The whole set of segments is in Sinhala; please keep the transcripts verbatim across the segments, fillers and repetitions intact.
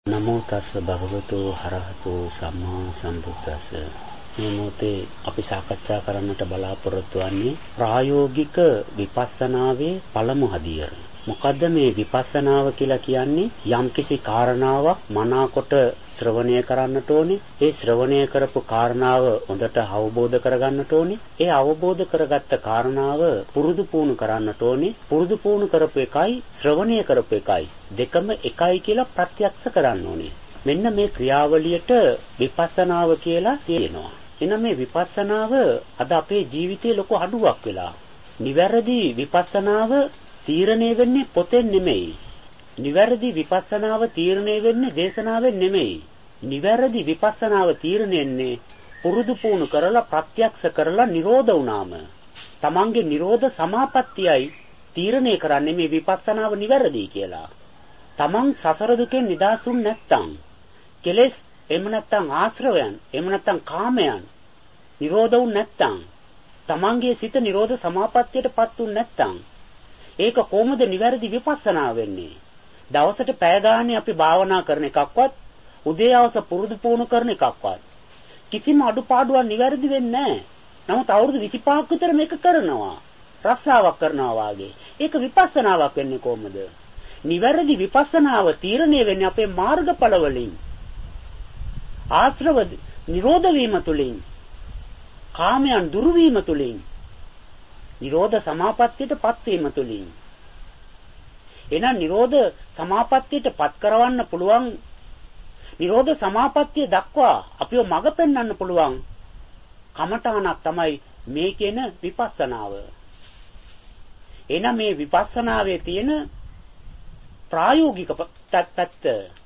නමෝ තස්ස භගවතු හරහතු සම්මා සම්බුද්දස්ස. මේ මොහොතේ අපි සාකච්ඡා කරන්නට බලාපොරොත්තු වෙන්නේ ප්‍රායෝගික විපස්සනාවේ පළමු හදියර. මොකද්ද මේ විපස්සනාව කියලා කියන්නේ? යම්කිසි කාරණාවක් මනාකොට ශ්‍රවණය කරන්නට ඕනේ. ඒ ශ්‍රවණය කරපු කාරණාව හොඳට අවබෝධ කරගන්නට ඕනේ. ඒ අවබෝධ කරගත්ත කාරණාව පුරුදු පුහුණු කරන්නට ඕනේ. පුරුදු පුහුණු කරපු එකයි ශ්‍රවණය කරපු එකයි දෙකම එකයි කියලා ප්‍රත්‍යක්ෂ කරන්න ඕනේ. මෙන්න මේ ක්‍රියාවලියට විපස්සනාව කියලා කියනවා. එහෙනම් මේ විපස්සනාව අද අපේ ජීවිතයේ ලොකු අඩුවක් වෙලා. නිවැරදි විපස්සනාව තීරණය වෙන්නේ පොතෙන් නෙමෙයි. නිවැරදි විපස්සනාව තීරණය වෙන්නේ දේශනාවෙන් නෙමෙයි. නිවැරදි විපස්සනාව තීරණය වෙන්නේ පුරුදු පුහුණු කරලා ප්‍රත්‍යක්ෂ කරලා නිරෝධ වුණාම. තමන්ගේ නිරෝධ සමාපත්තියයි තීරණය කරන්නේ මේ විපස්සනාව නිවැරදි කියලා. තමන් සසර දුකෙන් නිදහසුන් නැත්තම්, කෙලෙස් එහෙම නැත්තම් ආශ්‍රවයන්, එහෙම නැත්තම් කාමයන් නිරෝධ වුන් නැත්තම්, තමන්ගේ සිත නිරෝධ සමාපත්තියටපත් වුන් නැත්තම් ඒක කොහොමද නිවැරදි විපස්සනා වෙන්නේ? දවසට පැය ගානේ අපි භාවනා කරන එකක්වත් උදේ හවස පුරුදු පුහුණු කරන එකක්වත් කිසිම අඩුපාඩුවක් නිවැරදි වෙන්නේ නැහැ. නමුත් අවුරුදු විසිපහක් විතර මේක කරනවා. රස්සාවක් කරනවා වාගේ. ඒක විපස්සනාවක් වෙන්නේ කොහොමද? නිවැරදි විපස්සනාව තීරණය වෙන්නේ අපේ මාර්ගඵල වලින්. ආශ්‍රව නිරෝධ වීම තුලින්, කාමයන් දුරු වීම තුලින්, නිරෝධ සමාපත්තියටපත් වීම තුලින්. එහෙනම් නිරෝධ සමාපත්තියටපත් කරවන්න පුළුවන්, නිරෝධ සමාපත්තිය දක්වා අපිව මඟ පෙන්වන්න පුළුවන් කමඨාණක් තමයි මේ කියන විපස්සනාව. එහෙනම් මේ විපස්සනාවේ තියෙන ප්‍රායෝගික පැත්ත.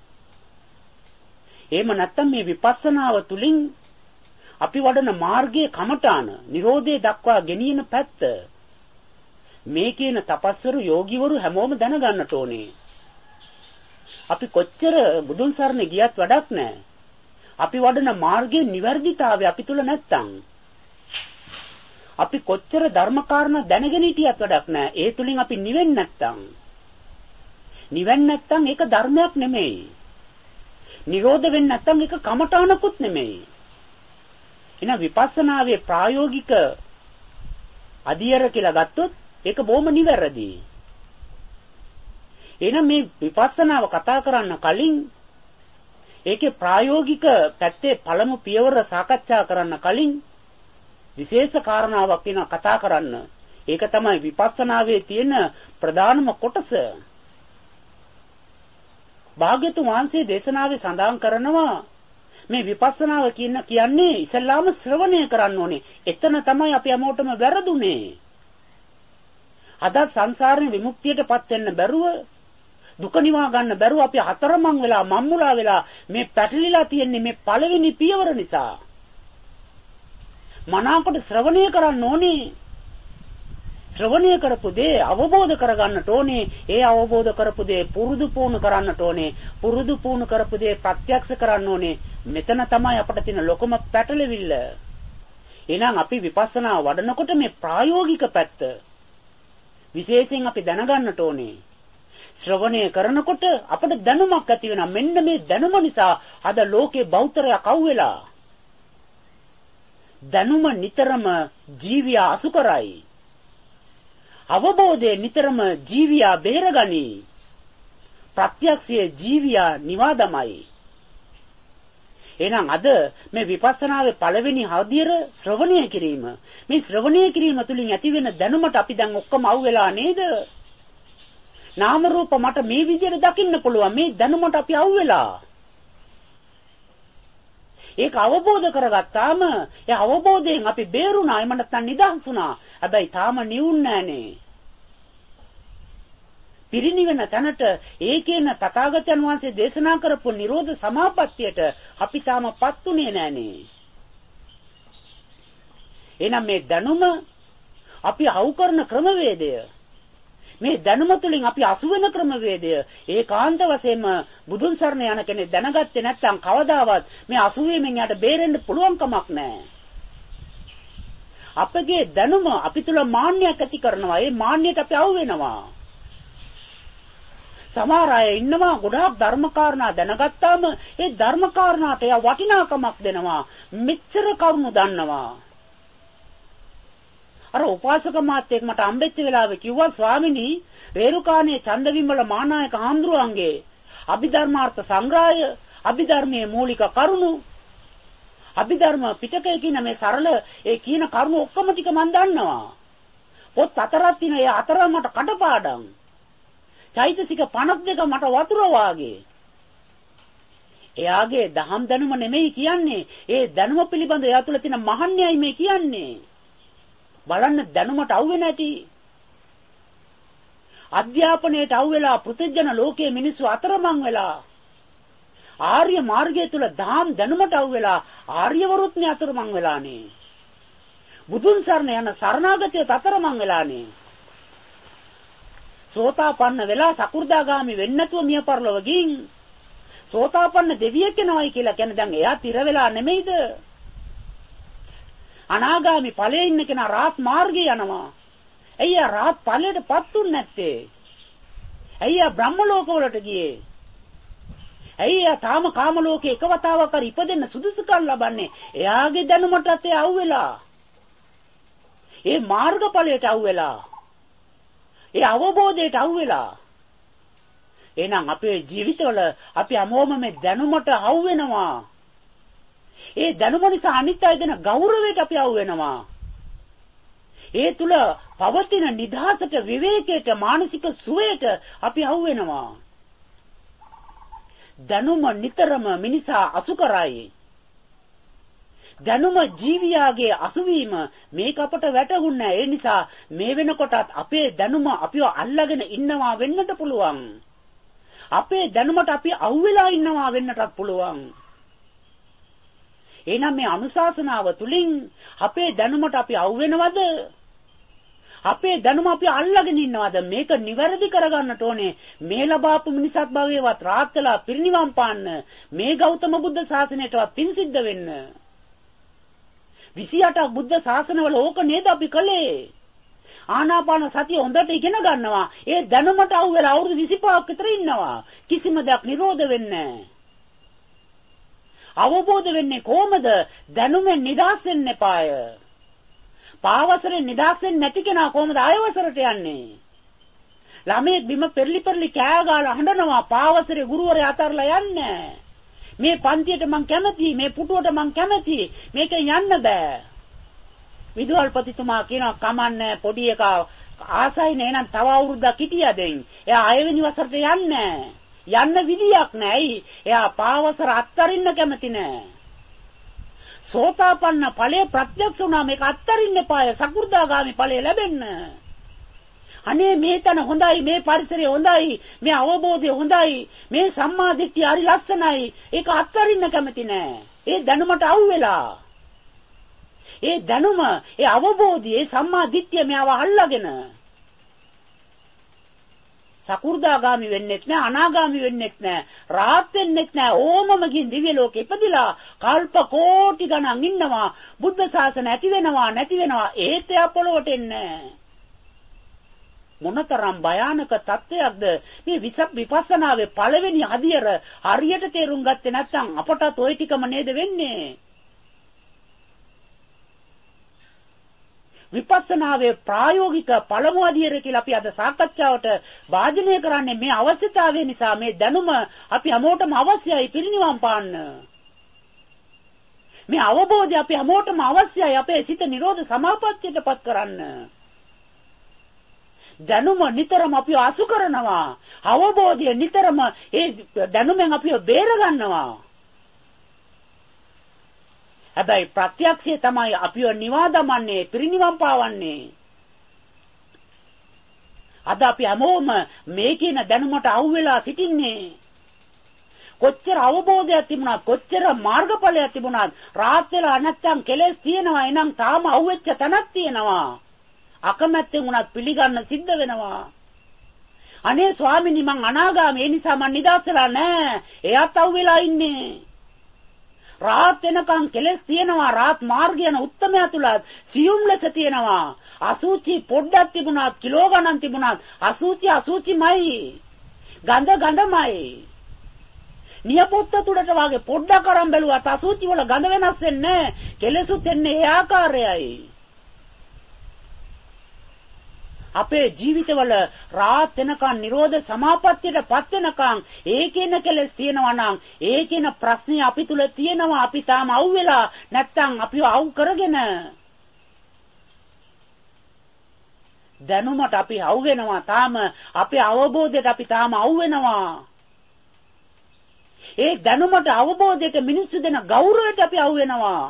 එහෙම නැත්නම් මේ විපස්සනාව තුලින් අපි වඩන මාර්ගයේ කමඨාන නිරෝධය දක්වා ගෙනියන පැත්ත. මේ කියන තපස්වරු යෝගිවරු හැමෝම දැනගන්නට ඕනේ. අපි කොච්චර බුදුන් සරණ ගියත් වැඩක් නැහැ. අපි වඩන මාර්ගයේ නිවැරදිතාවය අපි තුල නැත්තම්, අපි කොච්චර ධර්මකාරණා දැනගෙන හිටියත් වැඩක් නැහැ. ඒ තුලින් අපි නිවෙන්නේ නැත්තම්, නිවෙන්නේ නැත්තම් ඒක ධර්මයක් නෙමෙයි. නිරෝධ වෙන්නේ නැත්තම් ඒක කමඨානකුත් නෙමෙයි. එහෙනම් විපස්සනාවේ ප්‍රායෝගික අධියර කියලා ගත්තොත් ඒක බොහොම නිවැරදි. එහෙනම් මේ විපස්සනාව කතා කරන්න කලින් ඒකේ ප්‍රායෝගික පැත්තේ පළමු පියවර සාකච්ඡා කරන්න කලින් විශේෂ කාරණාවක් වෙන කතා කරන්න. ඒක තමයි විපස්සනාවේ තියෙන ප්‍රධානම කොටස. භාග්‍යතුන් වහන්සේ දේශනාවේ සඳහන් කරනවා මේ විපස්සනාව කියන කියන්නේ ඉස්සල්ලාම ශ්‍රවණය කරන්න ඕනේ. එතන තමයි අපි හැමෝටම වැරදුනේ. අද සංසාරේ විමුක්තියටපත් වෙන්න බැරුව, දුක නිවා ගන්න බැරුව අපි හතරමං වෙලා මම්මුලා වෙලා මේ පැටලිලා තියෙන්නේ මේ පළවෙනි පියවර නිසා. මනාකොට ශ්‍රවණය කරන්න ඕනේ. ශ්‍රවණය කරපු දේ අවබෝධ කරගන්නට ඕනේ. ඒ අවබෝධ කරපු දේ පුරුදු පුහුණු කරන්නට ඕනේ. පුරුදු පුහුණු කරපු දේ ප්‍රත්‍යක්ෂ කරන්න ඕනේ. මෙතන තමයි අපිට තියෙන ලොකම පැටලෙවිල්ල. එහෙනම් අපි විපස්සනා වඩනකොට මේ ප්‍රායෝගික පැත්ත විශේෂයෙන් අපි දැනගන්නට ඕනේ. ශ්‍රවණය කරනකොට අපිට දැනුමක් ඇති වෙනවා. මෙන්න මේ දැනුම නිසා අද ලෝකේ බෞද්ධරයක් අවුවෙලා. දැනුම නිතරම ජීවියා අසු කරයි. අවබෝධය නිතරම ජීවියා බේරගනි. ප්‍රත්‍යක්ෂයේ ජීවියා නිවාදමයි. එහෙනම් අද මේ විපස්සනාවේ පළවෙනි හදියර ශ්‍රවණය කිරීම. මේ ශ්‍රවණය කිරීම තුළින් ඇතිවෙන දැනුමට අපි දැන් ඔක්කොම අවු වෙලා නේද? නාම රූප මට මේ විදිහට දකින්න පුළුවන්. මේ දැනුමට අපි අවු වෙලා. ඒක අවබෝධ කරගත්තාම ඒ අවබෝධයෙන් අපි බේරුණා. එම නැත්නම් නිදහස් වුණා. හැබැයි තාම නිවුන්නේ නැහනේ. පිරිනිවෙන තැනට ඒකේන තථාගතයන් වහන්සේ දේශනා කරපු නිරෝධ සමාපත්තියට අපි තාමපත් උනේ නැහනේ. එහෙනම් මේ දැනුම අපි අවු කරන ක්‍රමවේදය, මේ දැනුම තුළින් අපි අසු වෙන ක්‍රමවේදය ඒකාන්ත වශයෙන්ම බුදුන් සරණ යන කෙනෙක් දැනගත්තේ නැත්නම් කවදාවත් මේ අසු වීමෙන් යට බේරෙන්න පුළුවන් කමක් නැහැ. අපගේ දැනුම අපි තුල මාන්නයක් ඇති කරනවා. ඒ මාන්නයට අපි අවු වෙනවා. සමහර අය ඉන්නවා ගොඩාක් ධර්මකාරණා දැනගත්තාම ඒ ධර්මකාරණාට යා වටිනාකමක් දෙනවා. මෙච්චර කරුණු දන්නවා. අර උපාසක මාත්‍යෙක් මට අම්බෙච්ච වෙලාවේ කිව්වා ස්වාමිනී රේරුකාණේ චන්දවිමල මානායක හාමුදුරුවන්ගේ අභිධර්මාර්ථ සංග්‍රහය අභිධර්මයේ මූලික කරුණු අභිධර්ම පිටකයේ කියන මේ සරල ඒ කියන කරුණු ඔක්කොම ටික මම දන්නවා. පොත් හතරක් තියෙන ඒ හතර මට කටපාඩම්. චෛතසික පනස් දෙක මට වතුර වාගේ. එයාගේ දහම් දැනුම නෙමෙයි කියන්නේ. ඒ දැනුම පිළිබඳ එයා තුළ තියෙන මහන්නයයි මේ කියන්නේ. බලන්න දැනුමට අවු නැති. අධ්‍යාපනයට අවු වෙලා පෘථජන ලෝකයේ මිනිස්සු අතරමං වෙලා. ආර්ය මාර්ගය තුල දහම් දැනුමට අවු වෙලා ආර්යවරුත් මේ අතරමං වෙලානේ. බුදුන් සරණ යන සරණාගතයෝ අතරමං වෙලානේ. සෝතාපන්න වෙලා සකු르දාගාමි වෙන්නේ නැතුව මිය පරලොව ගින් සෝතාපන්න දෙවියෙක් වෙනවයි කියලා කියන්නේ දැන් එයා තිර වෙලා නෙමෙයිද? අනාගාමි ඵලයේ ඉන්න කෙනා රාත් මාර්ගේ යනවා. එයා රාත් ඵලයටපත් උන්නේ නැත්තේ. එයා බ්‍රහ්ම ලෝකවලට ගියේ. එයා තාම කාම ලෝකේ එක වතාවක් හරි ඉපදෙන්න සුදුසුකම් ලබන්නේ. එයාගේ දැනුමටත් ඒ අවු වෙලා. ඒ මාර්ගඵලයට අවු වෙලා. ඒ අවබෝධයට අවු වෙලා. එහෙනම් අපේ ජීවිතවල අපි හැමෝම මේ දැනුමට අවු වෙනවා. ඒ දැනුම නිසා අනිත් අය දෙන ගෞරවයට අපි අවු වෙනවා. ඒ තුල පවතින නිදහසට විවේකයට මානසික සුවයට අපි අවු වෙනවා. දැනුම නිතරම මිනිසා අසු කරයි. දැනුම ජීවියාගේ අසුවීම මේක අපට වැටහුන්නේ. ඒ නිසා මේ වෙනකොටත් අපේ දැනුම අපිව අල්ලගෙන ඉන්නවා වෙන්නට පුළුවන්. අපේ දැනුමට අපි අවු වෙලා ඉන්නවා වෙන්නටත් පුළුවන්. එහෙනම් මේ අනුශාසනාව තුලින් අපේ දැනුමට අපි අවු වෙනවද? අපේ දැනුම අපි අල්ලගෙන ඉන්නවද? මේක නිවැරදි කරගන්නට ඕනේ. මේ ලබාපු මිනිසත් භවයේවත් රාත්‍තලා පිරිනිවන් පාන්න මේ ගෞතම බුද්ධ ශාසනයටවත් පින් සිද්ධ වෙන්න. විසි අටක් බුද්ධ ශාසනවල ඕක නේද අපි කළේ? ආනාපාන සතිය හොඳට ඉගෙන ගන්නවා. ඒ දැනුමට අවු වෙලා අවුරුදු විසිපහක් විතර ඉන්නවා. කිසිම දෙයක් නිරෝධ වෙන්නේ නැහැ. අවබෝධ වෙන්නේ කොහමද? දැනුමෙන් නිදහස් වෙන්න එපාය. පාවසරෙන් නිදහස් වෙන්නේ නැති කෙනා කොහමද ආයවසරට යන්නේ? ළමයෙක් බිම පෙරලි පෙරලි කෑ ගාලා හඬනවා පාවසරේ ගුරුවරයා අතරලා යන්නේ. මේ පන්තියට මං කැමතියි, මේ පුටුවට මං කැමතියි, මේකෙන් යන්න බෑ. විදුහල්පතිතුමා කියනවා කමන්නේ පොඩි එකා ආසයි නේ නම් තව අවුරුද්දක් හිටියදෙන්. එයා ආයෙවෙනි වසරට යන්නේ. යන්න විදියක් නැහැ. එයා පාවසර අත්තරින්න කැමති නැහැ. සෝතාපන්න ඵලය ප්‍රත්‍යක්ෂ වුණා මේක අත්තරින්න එපාය. සකු르දාගාමි ඵලය ලැබෙන්න. අනේ මේ තන හොඳයි, මේ පරිසරය හොඳයි, මේ අවබෝධය හොඳයි, මේ සම්මා දිට්ඨිය හරි ලස්සනයි. ඒක අත්තරින්න කැමති නැහැ. ඒ දැනුමට අවු වෙලා. ඒ දැනුම, ඒ අවබෝධය, ඒ සම්මා දිට්ඨිය මෙයාව අල්ලගෙන සකු르දාගාමි වෙන්නෙත් නෑ, අනාගාමි වෙන්නෙත් නෑ, රාහත් වෙන්නෙත් නෑ. ඕමම ගින් දිව්‍ය ලෝකෙ ඉපදිලා කල්ප කෝටි ගණන් ඉන්නවා. බුද්ධ ශාසන ඇති වෙනවා නැති වෙනවා. ඒත් එයා පොළොවට එන්නේ මොනතරම් භයානක තත්ත්වයක්ද මේ විපස්සනාවේ පළවෙනි අදියර හරියට තේරුම් ගත්තේ නැත්නම් අපටත් ওই ටිකම නේද වෙන්නේ. විපස්සනාවේ ප්‍රායෝගික පළමු අදියර කියලා අපි අද සාකච්ඡාවට වාජනය කරන්නේ මේ අවශ්‍යතාවය නිසා. මේ දැනුම අපි හැමෝටම අවශ්‍යයි පිරිනිවන් පාන්න. මේ අවබෝධය අපි හැමෝටම අවශ්‍යයි අපේ සිත නිරෝධ සමාපත්තියටපත් කරන්න. දැනුම නිතරම අපිව අසු කරනවා. අවබෝධය නිතරම ඒ දැනුමෙන් අපිව බේර ගන්නවා. හැබැයි ප්‍රත්‍යක්ෂය තමයි අපිව නිවා දමන්නේ, පිරිනිවන් පාවන්නේ. අද අපි හැමෝම මේ කියන දැනුමට අවු වෙලා සිටින්නේ. කොච්චර අවබෝධයක් තිබුණත්, කොච්චර මාර්ගඵලයක් තිබුණත්, රාත් වෙලා නැත්තම් කෙලෙස් තියෙනවා. එනං තාම අහුවෙච්ච තැනක් තියෙනවා. අකමැත්තෙන් උනත් පිළිගන්න සිද්ධ වෙනවා. අනේ ස්වාමීනි මං අනාගාමී, ඒ නිසා මං නිදහස් වෙලා නැහැ. එයාත් අවු වෙලා ඉන්නේ. රාත් වෙනකන් කෙලස් තියෙනවා. රාත් මාර්ගය යන උත්තමයා තුල සියුම් ලෙස තියෙනවා. අසුචි පොඩ්ඩක් තිබුණත්, කිලෝ ගණන් තිබුණත් අසුචි අසුචිමයි. ගඳ ගඳමයි. නියපොත්ත තුඩට වාගේ පොඩ්ඩක් අරන් බැලුවත් අසුචි වල ගඳ වෙනස් වෙන්නේ නැහැ. කෙලෙසුත් එන්නේ ඒ ආකාරයයි. අපේ ජීවිතවල රාත් වෙනකන් නිරෝධ සමාපත්තියටපත් වෙනකන් ඒකේන කෙලස් තියෙනවා නම් ඒකේන ප්‍රශ්නේ අපි තුල තියෙනවා. අපි තාම අවු වෙලා නැත්තම් අපිව අවු කරගෙන දැනුමට අපි අවු වෙනවා. තාම අපේ අවබෝධයට අපි තාම අවු වෙනවා. ඒ දැනුමට අවබෝධයට මිනිස්සු දෙන ගෞරවයට අපි අවු වෙනවා.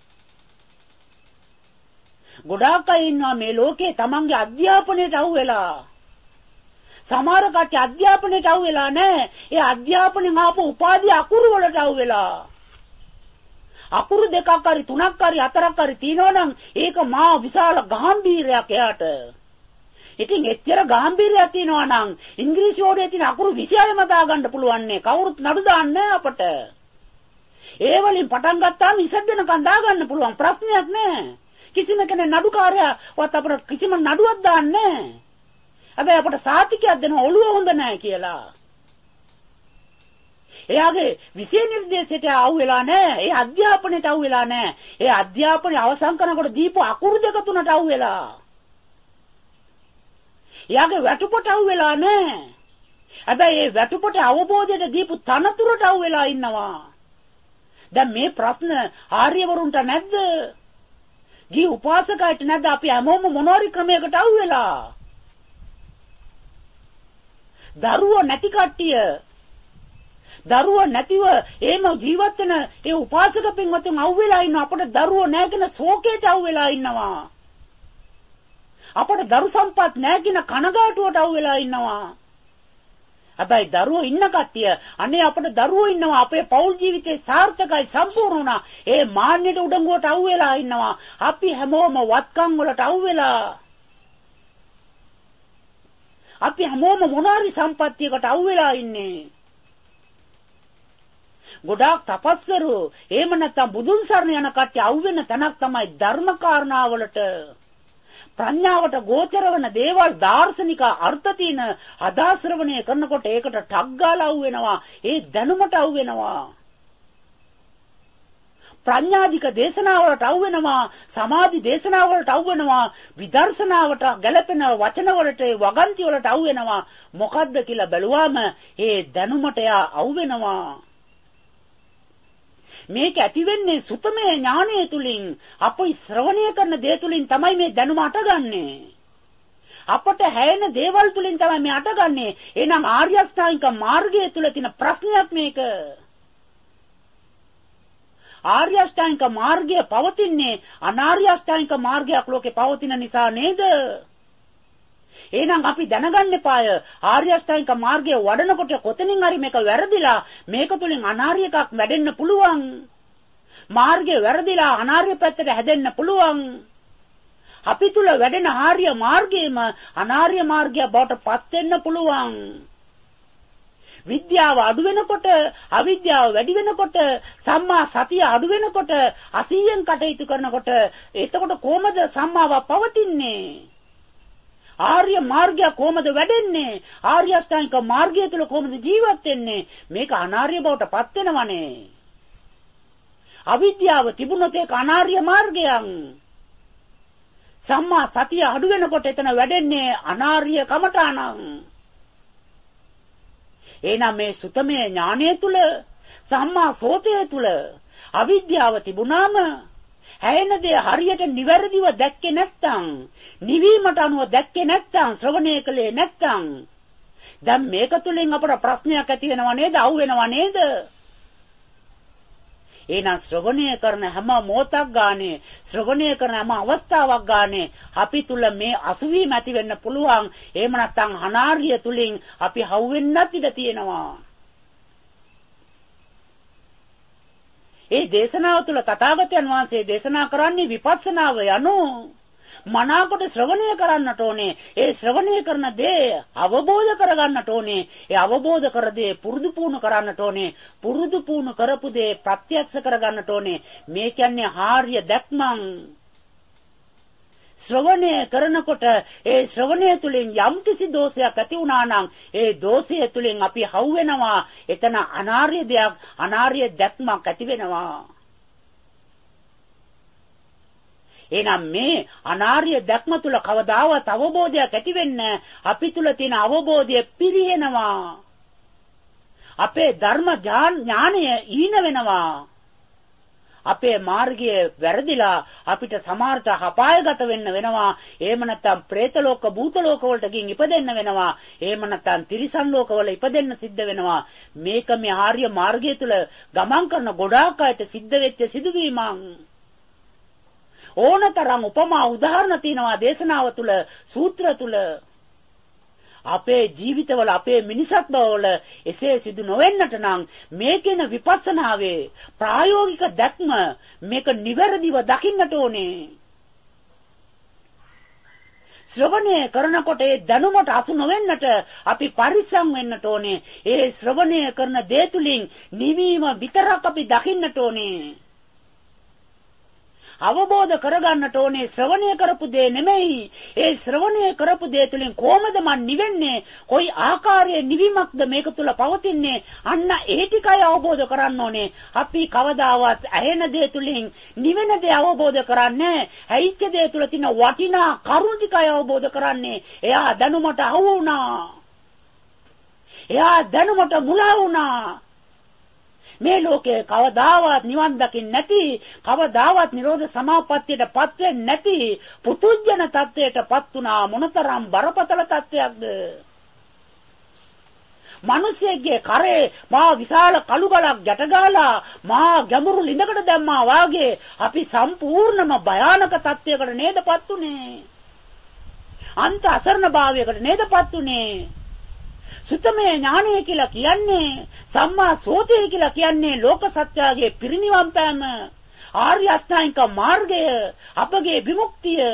ගොඩාක් අය ඉන්නවා මේ ලෝකේ තමන්ගේ අධ්‍යාපනයට අවු වෙලා. සමහර කට්ටිය අධ්‍යාපනයට අවු වෙලා නැහැ. ඒ අධ්‍යාපනයෙන් ආපු උපාධිය අකුරු වලට අවු වෙලා. අකුරු දෙකක් හරි තුනක් හරි හතරක් හරි තියෙනවනම් ඒක මා විශාල ගැඹීරයක් එයාට. ඉතින් එච්චර ගැඹීරයක් තියෙනවා නම් ඉංග්‍රීසි වෝඩේ තියෙන අකුරු විෂයම දාගන්න පුළුවන් නේ. කවුරුත් නඩු දාන්නේ අපට. ඒ වලින් පටන් ගත්තාම ඉස්සෙන් දෙනකන් දාගන්න පුළුවන්. ප්‍රශ්නයක් නැහැ. කිසිම කෙනෙක් නඩුකාරයාවත් අපට කිසිම නඩුවක් දාන්නේ නැහැ. හැබැයි අපට සාතිකයක් දෙන ඔළුව හොඳ නැහැ කියලා. එයාගේ විෂය නිර්දේශයට අවු වෙලා නැහැ. ඒ අධ්‍යාපනයට අවු වෙලා නැහැ. ඒ අධ්‍යාපනය අවසන් කරනකොට දීපු අකුරු දෙක තුනට අවු වෙලා. එයාගේ වැටුපට අවු වෙලා නැහැ. හැබැයි ඒ වැටුපට අවබෝධයට දීපු තනතුරට අවු වෙලා ඉන්නවා. දැන් මේ ප්‍රශ්න ආර්යවරුන්ට නැද්ද? ගිහි උපාසකයිට නැද්ද? අපි හැමෝම මොනවාරි ක්‍රමයකට අවු වෙලා. දරුවෝ නැති කට්ටිය දරුවෝ නැතිව එහෙම ජීවත් වෙන ඒ උපාසක පින්වතුන් අවු වෙලා ඉන්න. අපට දරුවෝ නැහැ කියන ශෝකයට අවු වෙලා ඉන්නවා. අපට දරු සම්පත් නැහැ කියන කනගාටුවට අවු වෙලා ඉන්නවා. හැබැයි දරුවෝ ඉන්න කට්ටිය අනේ අපට දරුවෝ ඉන්නවා. අපේ පෞල් ජීවිතේ සාර්ථකයි සම්පූර්ණ වුණා. ඒ මාන්නයට උඩඟුවට අවු වෙලා ඉන්නවා. අපි හැමෝම වත්කම් වලට අවු වෙලා. අපි හැමෝම මොනාරි සම්පත්තියකට අවු වෙලා ඉන්නේ. ගොඩාක් තපස්වරු එහෙම නැත්නම් බුදුන් සරණ යන කට්ටිය අවු වෙන තැනක් තමයි ධර්ම කාරණාවලට. ප්‍රඥාවට ගෝචර වන දේවල් දාර්ශනික අර්ථ තියෙන අදහස් ශ්‍රවණය කරනකොට ඒකට ටක් ගාලා අවු වෙනවා. ඒ දැනුමට අවු වෙනවා. ප්‍රඥාධික දේශනාවලට අවු වෙනවා. සමාධි දේශනාවලට අවු වෙනවා. විදර්ශනාවට ගැලපෙන වචන වලට වගන්ති වලට අවු වෙනවා. මොකද්ද කියලා බැලුවාම ඒ දැනුමට යා අවු වෙනවා. මේක ඇති වෙන්නේ සුතමේ ඥානය තුලින්. අපි ශ්‍රවණය කරන දේ තුලින් තමයි මේ දැනුම අටගන්නේ. අපට හැයෙන දේවල් තුලින් තමයි මේ අටගන්නේ. එහෙනම් ආර්ය අෂ්ටාංගික මාර්ගය තුල තියෙන ප්‍රශ්නයක් මේක. ආර්ය අෂ්ටාංගික මාර්ගය පවතින්නේ අනාර්ය අෂ්ටාංගික මාර්ගයක් ලෝකේ පවතින නිසා නේද? එහෙනම් අපි දැනගන්න එපාය ආර්ය අෂ්ටාංගික මාර්ගය වඩනකොට කොතනින් හරි මේක වැරදිලා මේක තුලින් අනාර්ය එකක් වැඩෙන්න පුළුවන්. මාර්ගය වැරදිලා අනාර්ය පැත්තට හැදෙන්න පුළුවන්. අපි තුල වැඩෙන ආර්ය මාර්ගයේම අනාර්ය මාර්ගය බවට පත් වෙන්න පුළුවන්. විද්‍යාව අඩු වෙනකොට අවිද්‍යාව වැඩි වෙනකොට සම්මා සතිය අඩු වෙනකොට අසීයෙන් කටයුතු කරනකොට එතකොට කොහමද සම්මාව පවතින්නේ? ආර්ය මාර්ගය කොහොමද වැඩෙන්නේ? ආර්ය අෂ්ටාංගික මාර්ගය තුල කොහොමද ජීවත් වෙන්නේ? මේක අනාර්ය බවට පත් වෙනවනේ. අවිද්‍යාව තිබුණොත් ඒක අනාර්ය මාර්ගයක්. සම්මා සතිය අඩු වෙනකොට එතන වැඩෙන්නේ අනාර්ය කමඨාණං. එහෙනම් මේ සුතමේ ඥානය තුල සම්මා සෝතය තුල අවිද්‍යාව තිබුණාම හැයෙන දේ හරියට නිවැරදිව දැක්කේ නැත්නම් නිවීමට අනුව දැක්කේ නැත්නම් ශ්‍රවණය කළේ නැත්නම් දැන් මේක තුලින් අපට ප්‍රශ්නයක් ඇති වෙනව නේද? අවු වෙනව නේද? එහෙනම් ශ්‍රවණය කරන හැම මොහොතක් ගානේ ශ්‍රවණය කරන හැම අවස්ථාවක් ගානේ අපි තුල මේ අසුවීම ඇති වෙන්න පුළුවන්. එහෙම නැත්නම් අනාර්ය තුලින් අපි හවු වෙන්නත් ඉඩ තියෙනවා. ඒ දේශනාව තුළ තථාගතයන් වහන්සේ දේශනා කරන්නේ විපස්සනාව යනු මනාකොට ශ්‍රවණය කරන්නට ඕනේ. ඒ ශ්‍රවණය කරන දේ අවබෝධ කරගන්නට ඕනේ. ඒ අවබෝධ කර දේ පුරුදු පුහුණු කරන්නට ඕනේ. පුරුදු පුහුණු කරපු දේ ප්‍රත්‍යක්ෂ කරගන්නට ඕනේ. මේ කියන්නේ ආර්ය දැක්මං. ශ්‍රවණය කරනකොට ඒ ශ්‍රවණය තුළින් යම්කිසි දෝෂයක් ඇති වුණා නම් ඒ දෝෂය තුළින් අපි හවු වෙනවා. එතන අනාර්ය දෙයක්, අනාර්ය දැක්මක් ඇති වෙනවා. එහෙනම් මේ අනාර්ය දැක්ම තුල කවදාවත් අවබෝධයක් ඇති වෙන්නේ අපි තුල තියෙන අවබෝධය පිරිහෙනවා. අපේ ධර්ම ඥානය ඊන වෙනවා. අපේ මාර්ගය වැරදිලා අපිට සමාර්ථ අපායගත වෙන්න වෙනවා. එහෙම නැත්නම් പ്രേත ලෝක, භූත ලෝක වලට ගින් ඉපදෙන්න වෙනවා. එහෙම නැත්නම් තිරිසන් ලෝකවල ඉපදෙන්න සිද්ධ වෙනවා. මේක මේ ආර්ය මාර්ගය තුල ගමන් කරන ගොඩාක් අයට සිද්ධ වෙච්ච සිදුවීමක්. ඕනතරම් උපමා උදාහරණ තියෙනවා දේශනාව තුල, සූත්‍ර තුල. අපේ ජීවිතවල, අපේ මිනිසත් බවවල එසේ සිදු නොවෙන්නට නම් මේකේන විපස්සනාවේ ප්‍රායෝගික දැක්ම මේක නිවැරදිව දකින්නට ඕනේ. ශ්‍රවණය කරනකොට ඒ දැනුමට අසු නොවෙන්නට අපි පරිස්සම් වෙන්නට ඕනේ. ඒ ශ්‍රවණය කරන දේ තුලින් නිවීම විතරක් අපි දකින්නට ඕනේ. අවබෝධ කරගන්නට ඕනේ ශ්‍රවණය කරපු දේ නෙමෙයි. ඒ ශ්‍රවණය කරපු දේ තුලින් කොහොමද මන් නිවෙන්නේ? කොයි ආකාරයේ නිවීමක්ද මේක තුල පවතින්නේ? අන්න ඒ ටිකයි අවබෝධ කරන්න ඕනේ. අපි කවදාවත් ඇහෙන දේ තුලින් නිවෙන දේ අවබෝධ කරන්නේ. ඇහිච්ච දේ තුල තියෙන වටිනා කරුණු ටිකයි අවබෝධ කරන්නේ. එයා දැනුමට අහු වුණා. එයා දැනුමට මුලා වුණා. මේ ලෝකේ කවදාවත් නිවන් දකින්න නැති, කවදාවත් නිරෝධ සමාපත්තියටපත් වෙන්නේ නැති පුතුජන තත්වයටපත් වුණා. මොනතරම් බරපතල තත්වයක්ද? මිනිසෙක්ගේ කරේ මා විශාල කළු ගලක් ගැටගාලා මා ගැඹුරු ළිඳකට දැම්මා වාගේ අපි සම්පූර්ණම භයානක තත්වයකට නේදපත් උනේ. අන්ත අසරණ භාවයකට නේදපත් උනේ. සුතමේ ඥානය කියලා කියන්නේ, සම්මා සෝතය කියලා කියන්නේ ලෝක සත්‍යයේ පිරිනිවන් පෑම, ආර්ය අෂ්ටාංගික මාර්ගය, අපගේ විමුක්තිය.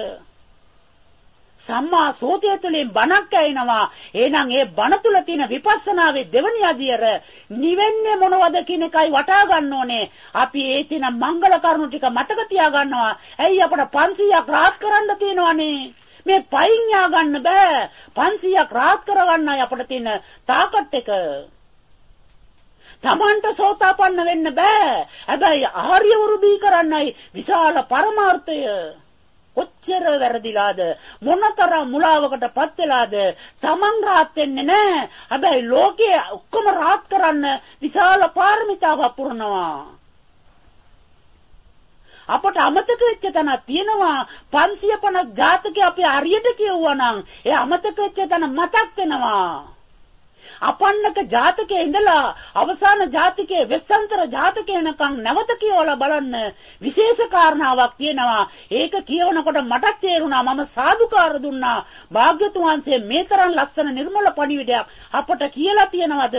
සම්මා සෝතය තුළින් බණක් ඇහෙනවා. එහෙනම් ඒ බණ තුල තියෙන විපස්සනාවේ දෙවනි අදියර නිවෙන්නේ මොනවද කියන එකයි වටා ගන්න ඕනේ. අපි ඒ තියෙන මංගල කරුණු ටික මතක තියා ගන්නවා. ඇයි අපට පන්සීයක් රාත් කරන්න තියෙනවනේ? මේ පයින් යා ගන්න බෑ. පන්සීයක් රාත් කරගන්නයි අපිට තියෙන තාකට් එක. තමන්ට සෝතාපන්න වෙන්න බෑ. හැබැයි ආර්ය වරුදී කරන්නයි විශාල පරමාර්ථය. කොච්චර වැරදිලාද? මොනතරම් මුලාවකටපත් වෙලාද? තමන් රාත් වෙන්නේ නෑ. හැබැයි ලෝකයේ ඔක්කොම රාත් කරන්න විශාල පාරමිතාවක් පුරනවා. අපට අමතක වෙච්ච තැනක් තියෙනවා. පන්සිය පනස් ජාතකේ අපි හරියට කියවුවා නම් ඒ අමතක වෙච්ච තැන මතක් වෙනවා. අපන්නක ජාතකයේ ඉඳලා අවසාන ජාතකයේ වෙස්සන්තර ජාතකේ යනකම් නැවත කියවලා බලන්න විශේෂ කාරණාවක් තියෙනවා. ඒක කියවනකොට මටත් තේරුණා, මම සාදුකාර දුන්නා. භාග්‍යතුන් වහන්සේ මේ තරම් ලස්සන නිර්මල පණිවිඩයක් අපට කියලා තියෙනවද?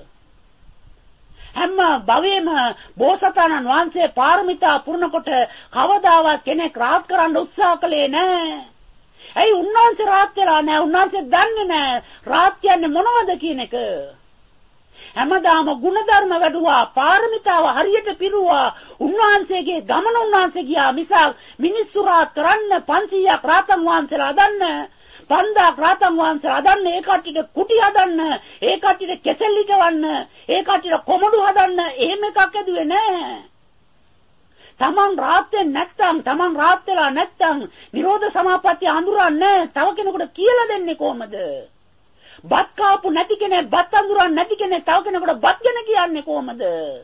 හැම භවයේම බෝසතාණන් වහන්සේ පාරමිතා පුරනකොට කවදාවත් කෙනෙක් රාත් කරන්න උත්සාහ කළේ නැහැ. ඇයි උන්වහන්සේ රාත් වෙලා නැහැ? උන්වහන්සේ දන්නේ නැහැ රාත් කියන්නේ මොනවද කියන එක. හැමදාම ಗುಣධර්ම වැඩුවා, පාරමිතාව හරියට පිරුවා. උන්වහන්සේගේ ගමන උන්වහන්සේ ගියා මිසක් මිනිස්සු රාත් කරන්න පන්සීයක් රාතන් වහන්සේලා දන්න පන්දාක් රාතන් වහන්සේලා හදන්න, ඒ කට්ටියට කුටි හදන්න, ඒ කට්ටියට කෙසෙල් හිටවන්න, ඒ කට්ටියට කොමඩු හදන්න, එහෙම එකක් ඇදුවේ නැහැ. තමන් රාත් වෙන්නේ නැත්නම්, තමන් රාත් වෙලා නැත්නම් නිරෝධ සමාපත්තිය හඳුරන්නේ තව කෙනෙකුට කියලා දෙන්නේ කොහමද? බත් කාපු නැති කෙනෙක් බත් හඳුරන්නේ නැති කෙනෙක් තව කෙනෙකුට බත් ගැන කියන්නේ කොහමද?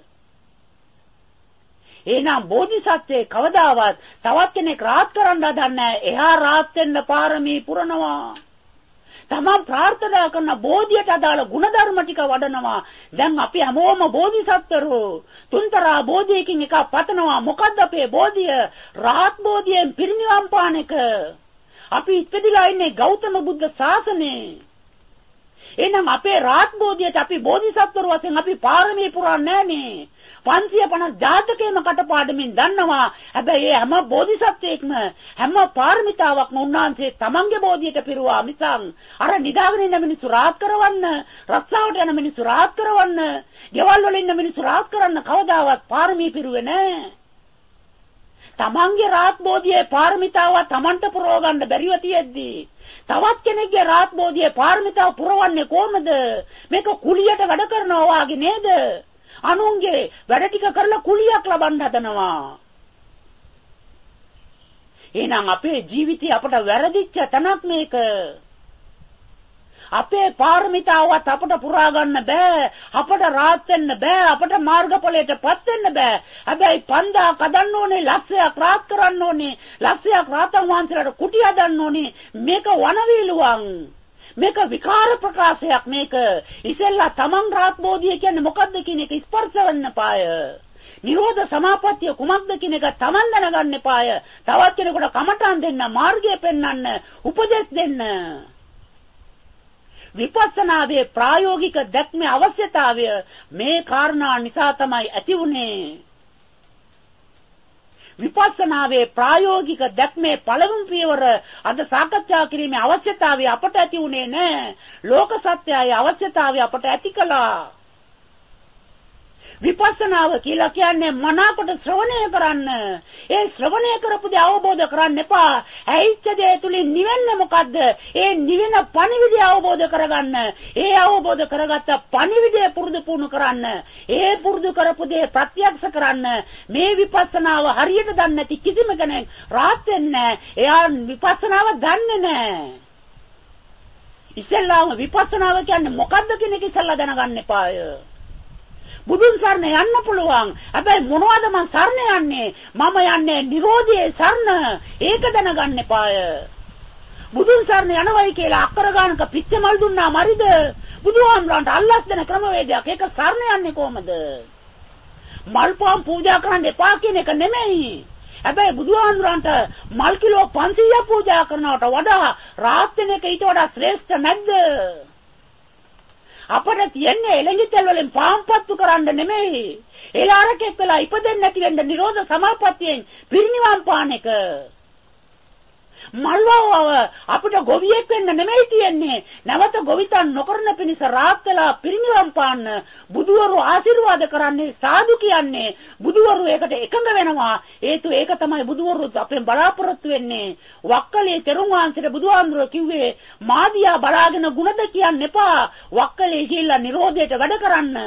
එහෙනම් බෝධිසත්වයේ කවදාවත් තවත් කෙනෙක් රාත් කරන්න හදන්නේ. එහා රාත් වෙන්න පාරමී පුරනවා. තමන් ප්‍රාර්ථනා කරන බෝධියට අදාළ ගුණධර්ම ටික වඩනවා. දැන් අපි හැමෝම බෝධිසත්වරෝ. තුන්තරා බෝධියකින් එකක් පතනවා. මොකද්ද අපේ බෝධිය? රාත් බෝධියෙන් පිරිනිවන් පාන එක. අපි ඉපදිලා ඉන්නේ ගෞතම බුද්ධ ශාසනයේ. එහෙනම් අපේ රාත් බෝධියට අපි බෝධිසත්වරු වශයෙන් අපි පාරමී පුරන්නේ නැහනේ. පන්සිය පනස් ජාතකයේම කටපාඩමින් දන්නවා. හැබැයි මේ හැම බෝධිසත්වයෙක්ම හැම පාරමිතාවක්ම උන්වහන්සේ තමන්ගේ බෝධියට පිරුවා මිසක් අර නිදාගෙන ඉන්න මිනිස්සු රාත් කරවන්න, රස්සාවට යන මිනිස්සු රාත් කරවන්න, ගෙවල් වල ඉන්න මිනිස්සු රාත් කරන්න කවදාවත් පාරමී පිරුවේ නැහැ. තමන්ගේ රාත් බෝධියේ පාරමිතාව තමන්ට පුරව ගන්න බැරිව තියෙද්දී තවත් කෙනෙක්ගේ රාත් බෝධියේ පාරමිතාව පුරවන්නේ කොහමද? මේක කුලියට වැඩ කරනවා වාගේ නේද? අනුන්ගේ වැඩ ටික කරලා කුලියක් ලබන්න හදනවා. එහෙනම් අපේ ජීවිතය අපට වැරදිච්ච තැනක් මේක. අපේ පාරමිතාවත් අපට පුරා ගන්න බෑ. අපට රාත් වෙන්න බෑ. අපට මාර්ගඵලයටපත් වෙන්න බෑ. හැබැයි පන්දා කදන්න ඕනේ, ලස්සයක් රාත් කරන්න ඕනේ, ලස්සයක් රාතන් වහන්සේලාට කුටි හදන්න ඕනේ. මේක වනවීලුවන්. මේක විකාර ප්‍රකාශයක්. මේක ඉතින්ලා තමන් රාත් බෝධිය කියන්නේ මොකද්ද කියන එක ස්පර්ශ වෙන්න පාය. නිරෝධ සමාපත්තිය කුමක්ද කියන එක තමන් දැනගන්න පාය. තවත් කෙනෙකුට කමටහන් දෙන්න, මාර්ගය පෙන්වන්න, උපදෙස් දෙන්න. විපස්සනාවේ ප්‍රායෝගික දැක්මේ අවශ්‍යතාවය මේ කාරණා නිසා තමයි ඇති වුනේ. විපස්සනාවේ ප්‍රායෝගික දැක්මේ පළමු පියවර අද සාකච්ඡා කිරීමේ අවශ්‍යතාවය අපට ඇති වුනේ නැහැ. ලෝක සත්‍යයේ අවශ්‍යතාවය අපට ඇති කළා. විපස්සනාව කියලා කියන්නේ මනාකොට ශ්‍රවණය කරන්න. ඒ ශ්‍රවණය කරපු දේ අවබෝධ කරන්න එපා. ඇයිච්ච දේ තුලින් නිවෙන්නේ මොකද්ද? ඒ නිවෙන පණිවිඩය අවබෝධ කරගන්න. ඒ අවබෝධ කරගත්ත පණිවිඩය පුරුදු පුහුණු කරන්න. ඒ පුරුදු කරපු දේ ප්‍රත්‍යක්ෂ කරන්න. මේ විපස්සනාව හරියට දන්නේ නැති කිසිම කෙනෙක් රාහත් වෙන්නේ නැහැ. එයා විපස්සනාව දන්නේ නැහැ. ඉස්සෙල්ලාම විපස්සනාව කියන්නේ මොකද්ද කියන එක ඉස්සෙල්ලා දැනගන්න එපාය. බුදුන් සරණ යන්න පුළුවන්. හැබැයි මොනවද මං සරණ යන්නේ? මම යන්නේ නිරෝධයේ සරණ. ඒක දැනගන්න එපාය. බුදුන් සරණ යනවයි කියලා අක්කර ගානක පිච්චමල් දුන්නා මරිද? බුදුහාමුදුරන්ට අල්ලස් දෙන ක්‍රමවේදයක්. ඒක සරණ යන්නේ කොහමද? මල්පාම් පූජා කරන්න එපා කියන එක නෙමෙයි. හැබැයි බුදුහාමුදුරන්ට මල් කිලෝ පන්සීයක් පූජා කරනවට වඩා රාහත් වෙන එක ඊට වඩා ශ්‍රේෂ්ඨ නැද්ද? අපිට තියන්නේ එළඟි තෙල් වලින් පාම්පත්තු කරන්න නෙමෙයි. එලාරකෙක් වෙලා ඉපදෙන්නේ නැති වෙන්න නිරෝධ සමාපත්තියෙන් පිරිනිවන් පාන එක. මල්වව අපිට ගොවියෙක් වෙන්න නෙමෙයි තියන්නේ. නැවත ගොවිතන් නොකරන පිණිස රාත් වෙලා පිරිනිවන් පාන්න බුදුවරු ආශිර්වාද කරන්නේ, සාදු කියන්නේ. බුදුවරු ඒකට එකඟ වෙනවා. හේතුව ඒක තමයි බුදුවරු අපෙන් බලාපොරොත්තු වෙන්නේ. වක්කලේ තෙරුන් වහන්සේට බුදුහාමුදුරුවෝ කිව්වේ මාදියා බලාගෙන ගුණද කියන්න එපා. වක්කලේ ගිහිල්ලා නිරෝධයට වැඩ කරන්න.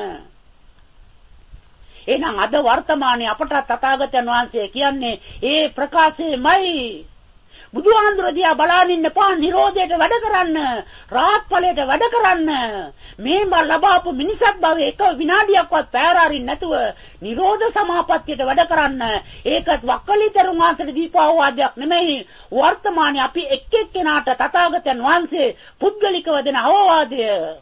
එහෙනම් අද වර්තමානයේ අපට තථාගතයන් වහන්සේ කියන්නේ ඒ ප්‍රකාශයමයි. බුදුහාමුදුරුවෝ දිහා බලාගෙන ඉන්න පා නිරෝධයට වැඩ කරන්න, රාහත් ඵලයට වැඩ කරන්න. මේ ලබාපු මිනිසත් භවයේ එක විනාඩියක්වත් පෑරාරින් නැතුව නිරෝධ සමාපත්තියට වැඩ කරන්න. ඒකත් වක්කලිතරුන් වහන්සේට දීපාවාදයක් නෙමෙයි. වර්තමානයේ අපි එක් එක්කෙනාට තථාගතයන් වහන්සේ පුද්ගලිකව දෙන අවවාදය.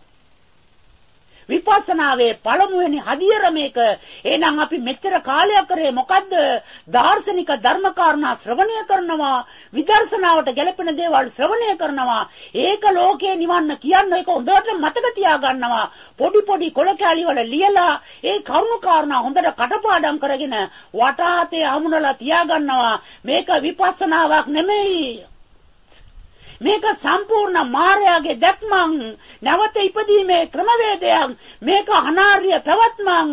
විපස්සනාවේ පළමුවෙනි හදියර මේක. එහෙනම් අපි මෙච්චර කාලයක් කරේ මොකද්ද? දාර්ශනික ධර්මකාරණා ශ්‍රවණය කරනවා, විදර්ශනාවට ගැලපෙන දේවල් ශ්‍රවණය කරනවා. ඒක ලෝකේ නිවන්න කියන්න ඒක හොඳට මතක තියාගන්නවා. පොඩි පොඩි කොළ කැලි වල ලියලා ඒ කරුණු කාරණා හොඳට කටපාඩම් කරගෙන වටාතේ අමුණලා තියාගන්නවා. මේක විපස්සනාවක් නෙමෙයි. මේක සම්පූර්ණ මායාවේ දැක්මක්. නැවත ඉපදීමේ ක්‍රමවේදයක්. මේක අනාර්ය පැවැත්මක්.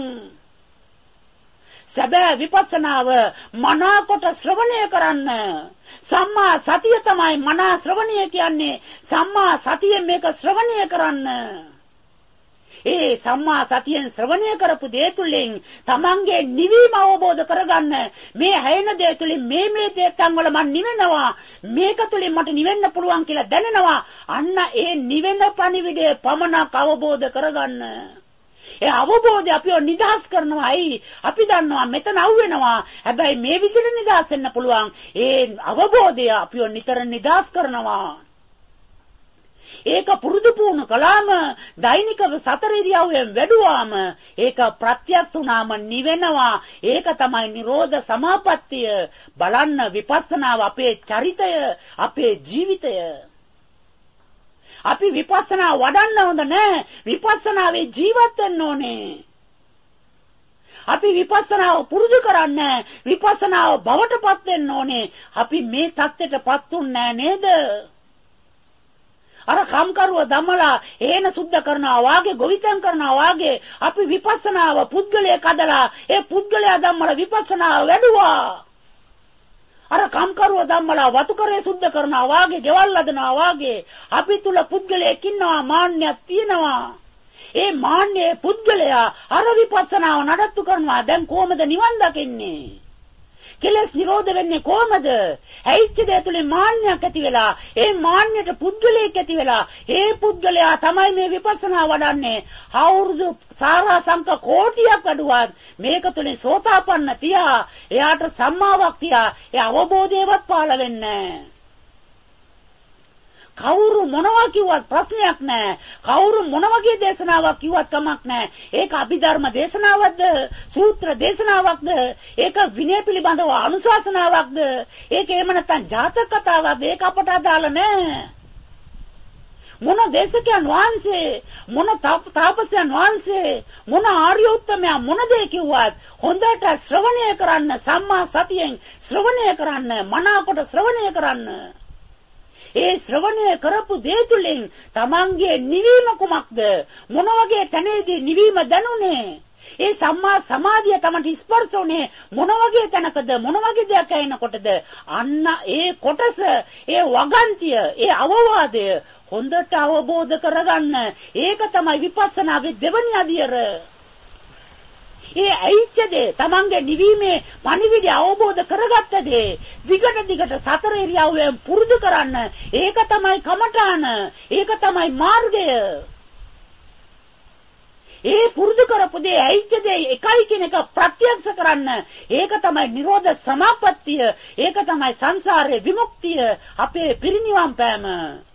සැබෑ විපස්සනාව මනාකොට ශ්‍රවණය කරන්න. සම්මා සතිය තමයි මනා ශ්‍රවණය කියන්නේ. සම්මා සතියෙන් මේක ශ්‍රවණය කරන්න. ඒ සම්මා සතියෙන් ශ්‍රවණය කරපු දේ තුලින් තමන්ගේ නිවීම අවබෝධ කරගන්න. මේ හැයෙන දේ තුලින් මේ මේ දේතන් වල මම නිවෙනවා. මේක තුලින් මට නිවෙන්න පුළුවන් කියලා දැනෙනවා. අන්න ඒ නිවෙන පණිවිඩය පමණක් අවබෝධ කරගන්න. ඒ අවබෝධය අපිව නිදහස් කරනවා. අයි අපි දන්නවා මෙතන අවුවෙනවා. හැබැයි මේ විදිහට නිදහස් වෙන්න පුළුවන්. ඒ අවබෝධය අපිව නිතර නිදහස් කරනවා. ඒක පුරුදු පුහුණු කළාම දෛනිකව සතර ඉරියව්වෙන් වැඩුවාම ඒක ප්‍රත්‍යක්ෂ වුණාම නිවෙනවා. ඒක තමයි නිරෝධ සමාපත්තිය. බලන්න විපස්සනාව අපේ චරිතය, අපේ ජීවිතය. අපි විපස්සනා වඩන්න හොඳ නැහැ. විපස්සනාවේ ජීවත් වෙන්න ඕනේ. අපි විපස්සනාව පුරුදු කරන්නේ විපස්සනාව බවටපත් වෙන්න ඕනේ. අපි මේ தත්ත්වයටපත් උන්නේ නේද? අර කම්කරුව දමලා ඒන සුද්ධ කරනවා වාගේ, ගොවිතැන් කරනවා වාගේ අපි විපස්සනාව පුද්ගලයා කදලා ඒ පුද්ගලයා ධම්මල විපස්සනාව වැඩුවා. අර කම්කරුව ධම්මලා වතු කරේ සුද්ධ කරනවා වාගේ, ගෙවල් හදනවා වාගේ අපි තුල පුද්ගලයෙක් ඉන්නවා, මාන්නයක් තියෙනවා. ඒ මාන්නේ පුද්ගලයා අර විපස්සනාව නඩත්තු කරනවා. දැන් කොහොමද නිවන් දකින්නේ? කෙලස් නිරෝධ වෙන්නේ කොහමද? ඇයිච්ච දේ තුලින් මාන්නයක් ඇති වෙලා, ඒ මාන්නයට පුද්ගලයෙක් ඇති වෙලා, ඒ පුද්ගලයා තමයි මේ විපස්සනා වඩන්නේ. අවුරුදු සාරා සංක කෝටියක් අඩුවත් මේක තුලින් සෝතාපන්න තියා, එයාට සම්මාවක් තියා, ඒ අවබෝධයවත් පාළ වෙන්නේ නැහැ. කවුරු මොනවා කිව්වත් ප්‍රශ්නයක් නැහැ. කවුරු මොන වගේ දේශනාවක් කිව්වත් කමක් නැහැ. ඒක අභිධර්ම දේශනාවක්ද? සූත්‍ර දේශනාවක්ද? ඒක විනය පිළිබඳව අනුශාසනාවක්ද? ඒක එහෙම නැත්නම් ජාතක කතාවක්ද? ඒක අපට අදාළ නැහැ. මොන දේශකයන් වහන්සේ, මොන තාපසයන් වහන්සේ, මොන ආර්ය උත්තමයා මොන දේ කිව්වත් හොඳට ශ්‍රවණය කරන්න, සම්මා සතියෙන් ශ්‍රවණය කරන්න, මනාකොට ශ්‍රවණය කරන්න. ඒ ශ්‍රවණය කරපු දේ තුලින් තමන්ගේ නිවීම කුමක්ද? මොන වගේ තැනේදී නිවීම දැනුනේ? ඒ සම්මා සමාධිය තමන්ට ස්පර්ශ උනේ මොන වගේ තැනකද? මොන වගේ දෙයක් ඇහෙනකොටද? අන්න ඒ කොටස, ඒ වගන්තිය, ඒ අවවාදය හොඳට අවබෝධ කරගන්න. ඒක තමයි විපස්සනාවේ දෙවැනි අදියර. ඒ ඇයිච්ච දේ, තමන්ගේ නිවීමේ පණිවිඩය අවබෝධ කරගත්ත දේ දිගට දිගට සතර ඉරියව්වෙන් පුරුදු කරන්න. ඒක තමයි කමඨාන. ඒක තමයි මාර්ගය. ඒ පුරුදු කරපු දේ, ඇයිච්ච දේ එකයි කියන එක ප්‍රත්‍යක්ෂ කරන්න. ඒක තමයි නිරෝධ සමාපත්තිය. ඒක තමයි සංසාරේ විමුක්තිය, අපේ පිරිනිවන් පෑම.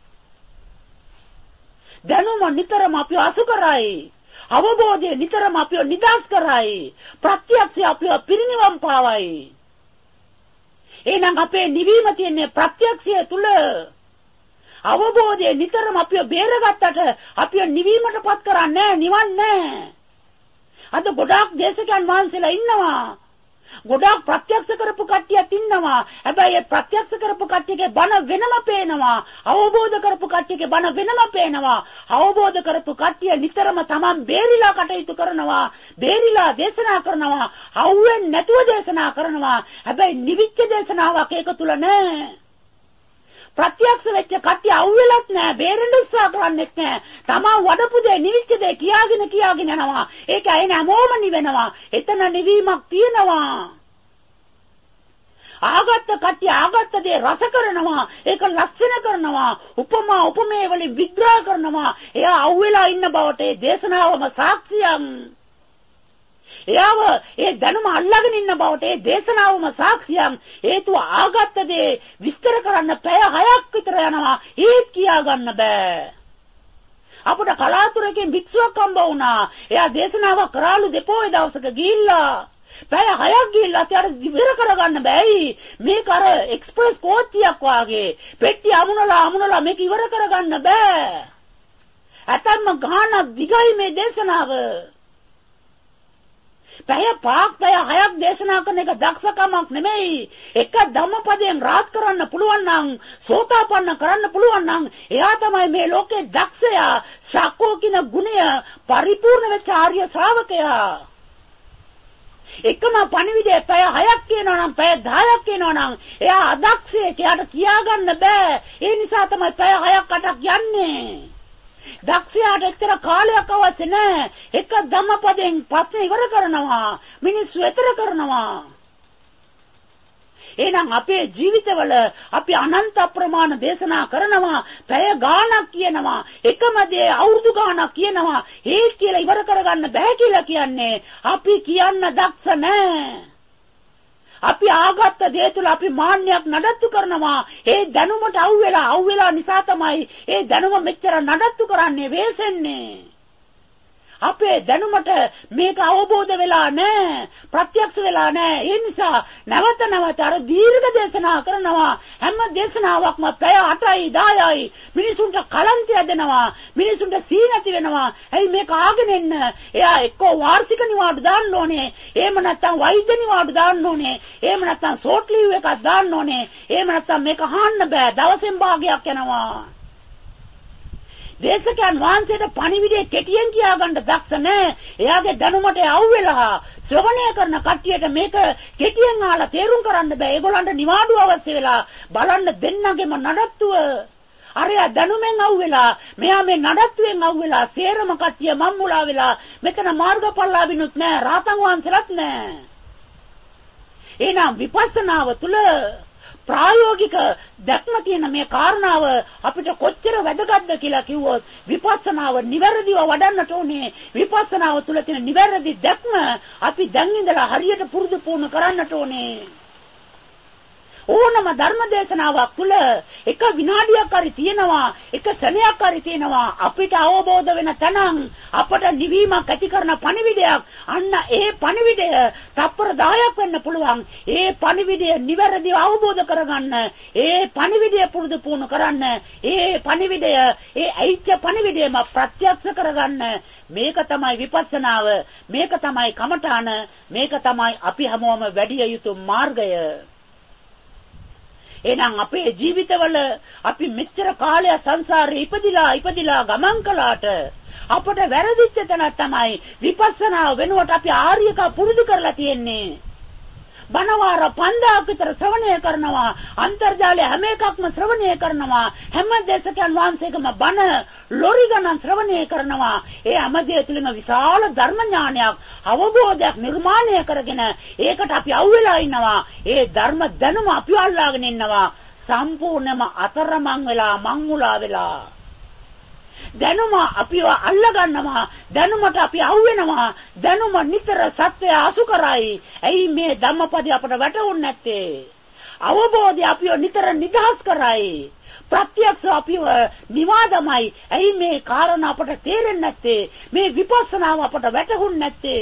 දැනුම නිතරම අපි අසු කරයි. අවබෝධය නිතරම අපිව නිදාස් කරයි. ප්‍රත්‍යක්ෂය අපිව පිරිනිවන් පාවයි. එහෙනම් අපේ නිවීම තියෙන්නේ ප්‍රත්‍යක්ෂය තුල. අවබෝධය නිතරම අපිව බේරගත්තට අපිව නිවීමටපත් කරන්නේ නිවන් නැහැ. අද ගොඩාක් දේශකයන් වහන්සේලා ඉන්නවා. ගොඩාක් ප්‍රත්‍යක්ෂ කරපු කට්ටියක් ඉන්නවා. හැබැයි ඒ ප්‍රත්‍යක්ෂ කරපු කට්ටියගේ බණ වෙනම පේනවා. අවබෝධ කරපු කට්ටියගේ බණ වෙනම පේනවා. අවබෝධ කරපු කට්ටිය නිතරම Taman බේරිලා කටයුතු කරනවා. බේරිලා දේශනා කරනවා. අවුෙන් නැතුව දේශනා කරනවා. හැබැයි නිවිච්ච දේශනාවක් ඒක තුල නැහැ. ප්‍රත්‍යක්ෂ වෙච්ච කට්ටිය අවුලක් නැහැ. බේරෙන්න උත්සාහ කරන්නේත් නැහැ. තමා වඩපු දේ නිවිච්ච දේ කියාගෙන කියාගෙන යනවා. ඒක ඇයි නැමෝම නිවෙනවා. එතන නිවීමක් තියෙනවා. ආගත්ත කට්ටිය ආගත්ත දේ රස කරනවා. ඒක ලස්සන කරනවා. උපමා උපමේය වලින් විග්‍රහ කරනවා. එයා අවුලලා ඉන්න බවට ඒ දේශනාවම සාක්ෂියක්. එයාව ඒ දැනුම අල්ලගෙන ඉන්න බවට ඒ දේශනාවම සාක්ෂියක්. හේතුව ආගත්ත දේ විස්තර කරන්න පැය හයක් විතර යනවා. ඒත් කියා ගන්න බෑ. අපට කලාතුරකින් භික්ෂුවක් හම්බ වුණා. එයා දේශනාවක් කරාලු දෙපොයේ දවසක ගිහිල්ලා. පැය හයක් ගිහිල්ලා තියාට ඉවර කරගන්න බෑයි. මේක අර එක්ස්ප්‍රස් කෝච්චියක් වාගේ. පෙට්ටිය අමුණලා අමුණලා මේක ඉවර කරගන්න බෑ. ඇතම්ම ගානක් දිගයි මේ දේශනාව. පැය පහක් පැය හයක් දේශනා කරන එක දක්ෂකමක් නෙමෙයි. එක ධම්මපදයෙන් රාත් කරන්න පුළුවන් නම්, සෝතාපන්න කරන්න පුළුවන් නම්, එයා තමයි මේ ලෝකේ දක්ෂයා. ශක්කෝ කියන ගුණය පරිපූර්ණ වෙච්ච ආර්ය ශ්‍රාවකයා. එකම පණිවිඩය පැය හයක් කියනවා නම්, පැය දහයක් කියනවා නම්, එයා අදක්ෂයෙක්. එයාට කියාගන්න බෑ. ඒ නිසා තමයි පැය හයක් අටක් යන්නේ. දක්ෂයාට එච්චර කාලයක් අවශ්‍ය නැහැ. එක ධම්මපදයෙන් ප්‍රශ්න ඉවර කරනවා. මිනිස්සු එතර කරනවා. එහෙනම් අපේ ජීවිතවල අපි අනන්ත අප්‍රමාණ දේශනා කරනවා. පැය ගාණක් කියනවා. එකම දේ අවුරුදු ගාණක් කියනවා. ඒක කියලා ඉවර කරගන්න බෑ කියලා කියන්නේ අපි කියන්න දක්ෂ නැහැ. අපි ආගත්ත දේ තුල අපි මාන්නයක් නඩත්තු කරනවා. ඒ දැනුමට අවුවෙලා අවුවෙලා නිසා තමයි ඒ දැනුම මෙච්චර නඩත්තු කරන්නේ, වෙසෙන්නේ. අපේ දැනුමට මේක අවබෝධ වෙලා නැහැ, ප්‍රත්‍යක්ෂ වෙලා නැහැ. ඒ නිසා නැවත නැවත අර දීර්ඝ දේශනා කරනවා. හැම දේශනාවක්ම පැය අටයි දහයයි. මිනිසුන්ට කලන්තය දෙනවා. මිනිසුන්ට සීනති වෙනවා. ඇයි මේක ආගෙන එන්න? එයා එක්කෝ වාර්ෂික නිවාඩු දාන්න ඕනේ. එහෙම නැත්නම් වෛද්‍ය නිවාඩු දාන්න ඕනේ. එහෙම නැත්නම් ෂෝට් ලීව් එකක් දාන්න ඕනේ. එහෙම නැත්නම් මේක අහන්න බෑ. දවසෙන් භාගයක් යනවා. දේශකයන් වහන්සේට පණිවිඩය කෙටියෙන් කියාගන්න දක්ෂ නැහැ. එයාගේ දැනුමට අවුවෙලා ශ්‍රවණය කරන කට්ටියට මේක කෙටියෙන් අහලා තේරුම් කරන්න බෑ. ඒගොල්ලන්ට නිවාඩුව අවශ්‍ය වෙලා බලන්න දෙන්නගෙම නඩත්තුව. අරයා දැනුමෙන් අවුවෙලා මෙයා මේ නඩත්තුවෙන් අවුවෙලා සේරම කට්ටිය මම්මුලා වෙලා මෙතන මාර්ගඵලලාභිනුත් නැහැ. රාතන් වහන්සේලාත් නැහැ. එහෙනම් විපස්සනාව තුළ ප්‍රායෝගික දැක්ම තියෙන මේ කාරණාව අපිට කොච්චර වැදගත්ද කියලා කිව්වොත් විපස්සනාව නිවැරදිව වඩන්නට ඕනේ. විපස්සනාව තුළ තියෙන නිවැරදි දැක්ම අපි දැන් ඉඳලා හරියට පුරුදු පුහුණු කරන්නට ඕනේ. ඕනම ධර්ම දේශනාවක් තුළ එක විනාඩියක් හරි තියෙනවා, එක ශරණයක් හරි තියෙනවා අපිට අවබෝධ වෙන තැනන් අපට නිවීමක් ඇති කරන පණිවිඩයක්. අන්න ඒ පණිවිඩය තප්පර දහයක් වෙන්න පුළුවන්. ඒ පණිවිඩය නිවැරදිව අවබෝධ කරගන්න, ඒ පණිවිඩය පුරුදු පුහුණු කරන්න, ඒ පණිවිඩය ඒ ඇයිච්ච පණිවිඩයම ප්‍රත්‍යක්ෂ කරගන්න. මේක තමයි විපස්සනාව, මේක තමයි කමඨාන, මේක තමයි අපි හැමෝම වැඩි යුතු මාර්ගය. එහෙනම් අපේ ජීවිතවල අපි මෙච්චර කාලයක් සංසාරේ ඉපදිලා ඉපදිලා ගමන් කළාට අපට වැරදිච්ච තැන තමයි විපස්සනා වෙනුවට අපි ආර්යක පුරුදු කරලා තියෙන්නේ. බණවාර පන්දාක් විතර ශ්‍රවණය කරනවා, අන්තර්ජාලයේ හැම එකක්ම ශ්‍රවණය කරනවා, හැම දේශකයන් වහන්සේකම බණ ලොරි ගණන් ශ්‍රවණය කරනවා. ඒ හැමදේ තුළම විශාල ධර්ම ඥානයක්, අවබෝධයක් නිර්මාණය කරගෙන ඒකට අපි අවුලා ඉන්නවා. ඒ ධර්ම දැනුම අපි අල්ලාගෙන ඉන්නවා. සම්පූර්ණයෙන්ම අතරමං වෙලා මංමුලා වෙලා දැනුම අපිව අල්ල ගන්නවා. දැනුමට අපි අහු වෙනවා. දැනුම නිතර සත්‍යය අසු කරයි. ඇයි මේ ධම්මපදේ අපට වැටුන්නේ නැත්තේ? අවබෝධය අපිව නිතර නිදහස් කරයි. ප්‍රත්‍යක්ෂ අපිව නිවාදමයි. ඇයි මේ කාරණා අපට තේරෙන්නේ නැත්තේ? මේ විපස්සනාව අපට වැටහුන්නේ නැත්තේ?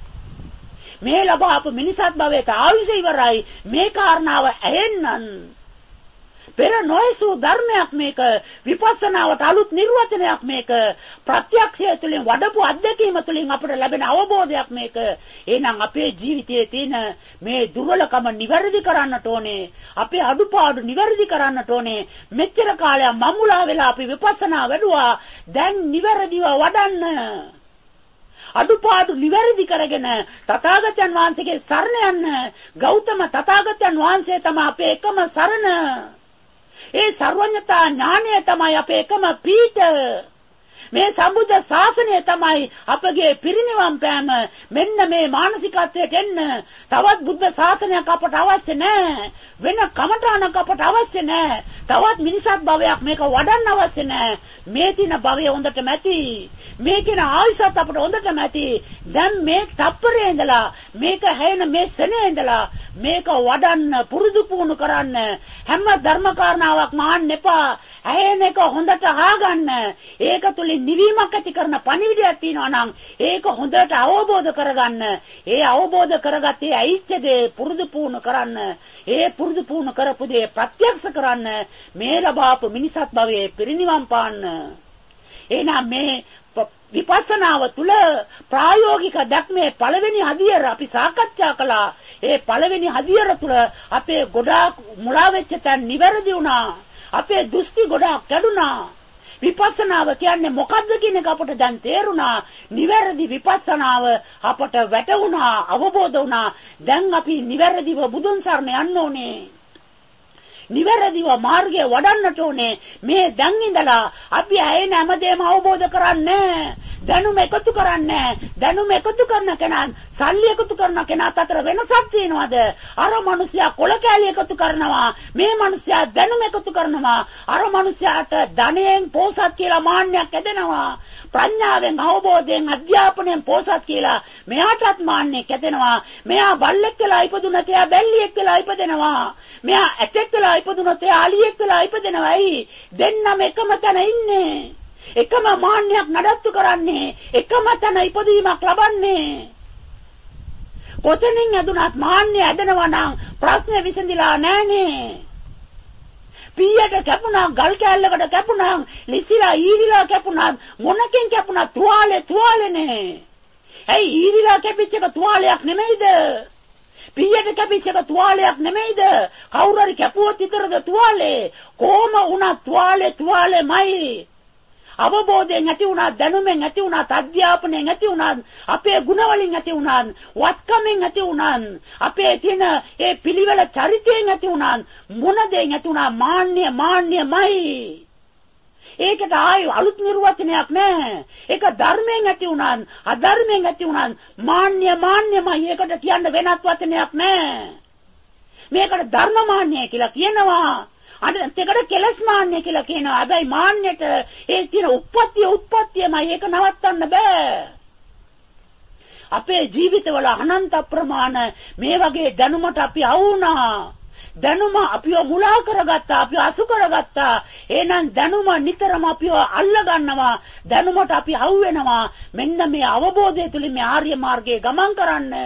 මේ ලබාපු මිනිසත් භවයට ආවිස ඉවරයි. මේ කාරණාව ඇහෙන්නන් පෙර නොයසු ධර්මයක් මේක. විපස්සනාවට අලුත් නිර්වචනයක් මේක. ප්‍රත්‍යක්ෂය තුළින් වඩපු අත්දැකීම තුළින් අපට ලැබෙන අවබෝධයක් මේක. එහෙනම් අපේ ජීවිතයේ තියෙන මේ දුර්වලකම නිවැරදි කරන්නට ඕනේ. අපේ අඩුපාඩු නිවැරදි කරන්නට ඕනේ. මෙච්චර කාලයක් මම්මුලා වෙලා අපි විපස්සනා වැඩුවා. දැන් නිවැරදිව වඩන්න. අඩුපාඩු නිවැරදි කරගෙන තථාගතයන් වහන්සේගේ සරණ යන්න. ගෞතම තථාගතයන් වහන්සේ තමයි අපේ එකම සරණ. ඒ සර්වඥතා ඥානය තමයි අපේ එකම පීඨ. මේ සම්බුද්ධ ශාසනය තමයි අපගේ පිරිනිවන් පෑම. මෙන්න මේ මානසිකත්වයට එන්න තවත් බුද්ධ ශාසනයක් අපට අවශ්‍ය නැහැ. වෙන කමඨාණක් අපට අවශ්‍ය නැහැ. තවත් මිනිසත් භවයක් මේක වඩන්න අවශ්‍ය නැහැ. මේ තින භවය හොඳටම ඇති. මේකේන ආයුෂත් අපට හොඳටම ඇති. දැන් මේ තප්පරේ ඉඳලා මේක හැයෙන මේ සෙනේ ඉඳලා මේක වඩන්න පුරුදු පුහුණු කරන්න. හැම ධර්ම කාරණාවක් මහන්න එපා. හැයෙන එක හොඳට අහගන්න. ඒක තුලින් නිවීමක් ඇති කරන පණිවිඩයක් තියෙනවා නම් ඒක හොඳට අවබෝධ කරගන්න. ඒ අවබෝධ කරගත්තේ ඇයිච්ච දේ පුරුදු පුහුණු කරන්න. ඒ පුරුදු පුහුණු කරපු දේ ප්‍රත්‍යක්ෂ කරන්න. මේ ලබාපු මිනිසත් භවයේ පිරිනිවන් පාන්න. එහෙනම් මේ විපස්සනාව තුළ ප්‍රායෝගික දැක්මේ පළවෙනි හදියර අපි සාකච්ඡා කළා. ඒ පළවෙනි හදියර තුළ අපේ ගොඩාක් මුලා වෙච්ච තැන් නිවැරදි වුණා. අපේ දෘෂ්ටි ගොඩාක් කැඩුනා. විපස්සනාව කියන්නේ මොකද්ද කියන එක අපට දැන් තේරුණා. නිවැරදි විපස්සනාව අපට වැටුණා, අවබෝධ වුණා. දැන් අපි නිවැරදිව බුදුන් සරණ යන්න ඕනේ. නිවැරදිව මාර්ගය වඩන්නට ඕනේ. මේ දැන් ඉඳලා අපි ඇයෙන හැමදේම අවබෝධ කරන්නේ. දැනුම එකතු කරන්නේ. දැනුම එකතු කරන කෙනා සල්ලි එකතු කරන කෙනාට අතර වෙනසක් තියෙනවද? අර මිනිසයා කොල කැලි එකතු කරනවා. මේ මිනිසයා දැනුම එකතු කරනවා. අර මිනිසයාට ධනයෙන් පෝසත් කියලා මාන්නයක් ඇදෙනවා. ප්‍රඥාවෙන් අවබෝධයෙන් අධ්‍යාපනයෙන් පෝසත් කියලා මෙයාටත් මාන්නයක් ඇදෙනවා. මෙයා බල්ලෙක් කියලා ඉපදුනත් එයා බැල්ලියෙක් කියලා ඉපදෙනවා. මෙයා ඇටෙක් කියලා ඉපදුනත් එයා අලියෙක් කියලා ඉපදෙනවා. ඇයි? දෙන්නම එකම තැන ඉන්නේ. එකම මාන්නයක් නඩත්තු කරන්නේ. එකම තැන ඉපදීමක් ලබන්නේ. කොතනින් ඇදුනත් මාන්නය ඇදෙනවා නම් ප්‍රශ්නේ විසඳිලා නැහනේ. පීයට කැපුණා, ගල් කෑල්ලකට කැපුණා, ලිසිලා ඊවිලා කැපුණා, මොනකින් කැපුණා තුවාලේ තුවාලේනේ. ඇයි ඊවිලා කැපිච්ච එක තුවාලයක් නෙමෙයිද? පීයට කැපිච්ච එක තුවාලයක් නෙමෙයිද? කවුරු හරි කැපුවොත් විතරද තුවාලේ? කොහොම වුණත් තුවාලේ තුවාලේමයි. අවබෝධයෙන් ඇති වුණා, දැනුමෙන් ඇති වුණා, අධ්‍යාපනයෙන් ඇති වුණා, අපේ ගුණවලින් ඇති වුණා, වත්කමෙන් ඇති වුණා, අපේ තියෙන ඒ පිළිවෙල චරිතයෙන් ඇති වුණා, මොන දෙයෙන් ඇති වුණා, මාන්නය මාන්නයමයි. ඒකට ආයි අලුත් නිර්වචනයක් නැහැ. ඒක ධර්මයෙන් ඇති වුණා, අධර්මයෙන් ඇති වුණා, මාන්නය මාන්නයමයි. ඒකට කියන්න වෙනත් වචනයක් නැහැ. මේකට ධර්ම මාන්නය කියලා කියනවා. අනිත් එකට කෙලස් මාන්නය කියලා කියනවා. හැබැයි මාන්නයට ඒ තියෙන උත්පත්තිය උත්පත්තියමයි. ඒක නවත්තන්න බෑ. අපේ ජීවිතවල අනන්ත ප්‍රමාණ මේ වගේ දැනුමට අපි අවුනා. දැනුම අපිව මුලා කරගත්තා, අපිව අසු කරගත්තා. එහෙනම් දැනුම නිතරම අපිව අල්ල ගන්නවා. දැනුමට අපි අවු වෙනවා. මෙන්න මේ අවබෝධය තුලින් මේ ආර්ය මාර්ගයේ ගමන් කරන්න.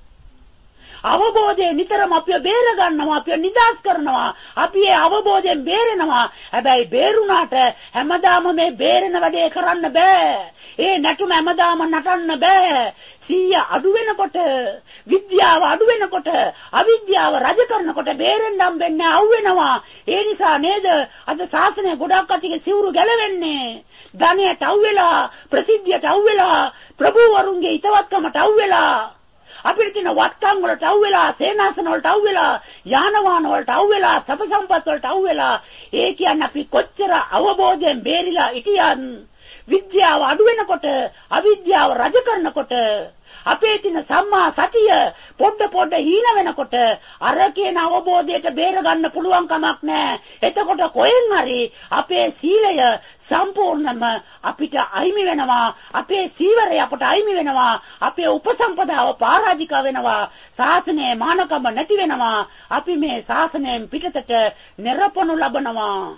අවබෝධය නිතරම අපිව බේර ගන්නවා, අපිව නිදාස් කරනවා. අපි ඒ අවබෝධයෙන් බේරෙනවා. හැබැයි බේරුණාට හැමදාම මේ බේරෙන වැඩේ කරන්න බෑ. ඒ නැටුම හැමදාම නටන්න බෑ. සීය අඩු වෙනකොට, විද්‍යාව අඩු වෙනකොට, අවිද්‍යාව රජ කරනකොට බේරෙන්න හම්බෙන්නේ අවු වෙනවා. ඒ නිසා නේද අද ශාසනය ගොඩක් කටිගේ සිවුරු ගැලවෙන්නේ. ධනයට අවු වෙලා, ප්‍රසිද්ධියට අවු වෙලා, ප්‍රභූවරුන්ගේ හිතවත්කමට අවු වෙලා, අපිට තියෙන වත්කම් වලට අවු වෙලා, සේනාසන වලට අවු වෙලා, යාන වාහන වලට අවු වෙලා, සප සම්පත් වලට අවු වෙලා. ඒ කියන්නේ අපි කොච්චර අවබෝධයෙන් බේරිලා හිටියත් විද්‍යාව අඩු වෙනකොට, අවිද්‍යාව රජ කරනකොට, අපේ තියෙන සම්මා සතිය පොඩ පොඩ හීන වෙනකොට අර කියන අවබෝධයට බේර ගන්න පුළුවන් කමක් නැහැ. එතකොට කොහෙන් හරි අපේ සීලය සම්පූර්ණම අපිට අයිමි වෙනවා. අපේ සීවරය අපට අයිමි වෙනවා. අපේ උපසම්පදාව පරාජික වෙනවා. ශාසනයේ මානකම නැති වෙනවා. අපි මේ ශාසනයෙන් පිටතට නිරපණු ලබනවා.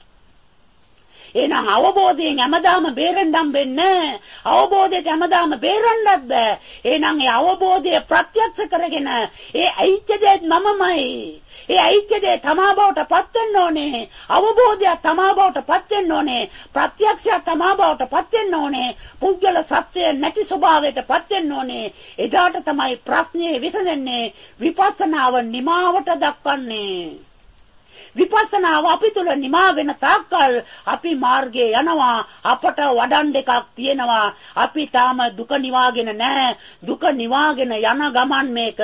එහෙනම් අවබෝධයෙන් හැමදාම බේරෙන්න හම්බෙන්නේ. අවබෝධයට හැමදාම බේරන්නත් බෑ. එහෙනම් ඒ අවබෝධය ප්‍රත්‍යක්ෂ කරගෙන ඒ ඇයිච්ච දේ මමමයි. ඒ ඇයිච්ච දේ තමා බවට පත් වෙන්න ඕනේ. අවබෝධය තමා බවට පත් වෙන්න ඕනේ. ප්‍රත්‍යක්ෂය තමා බවට පත් වෙන්න ඕනේ. පුද්ගල සත්‍ය නැති ස්වභාවයට පත් වෙන්න ඕනේ. එදාට තමයි ප්‍රශ්නේ විසඳෙන්නේ. විපස්සනාව නිමාවට දක්වන්නේ. විපස්සනාව අපි තුල නිමා වෙන තාක්කල් අපි මාර්ගයේ යනවා. අපට වඩන් දෙකක් තියෙනවා. අපි තාම දුක නිවාගෙන නැහැ. දුක නිවාගෙන යන ගමන් මේක.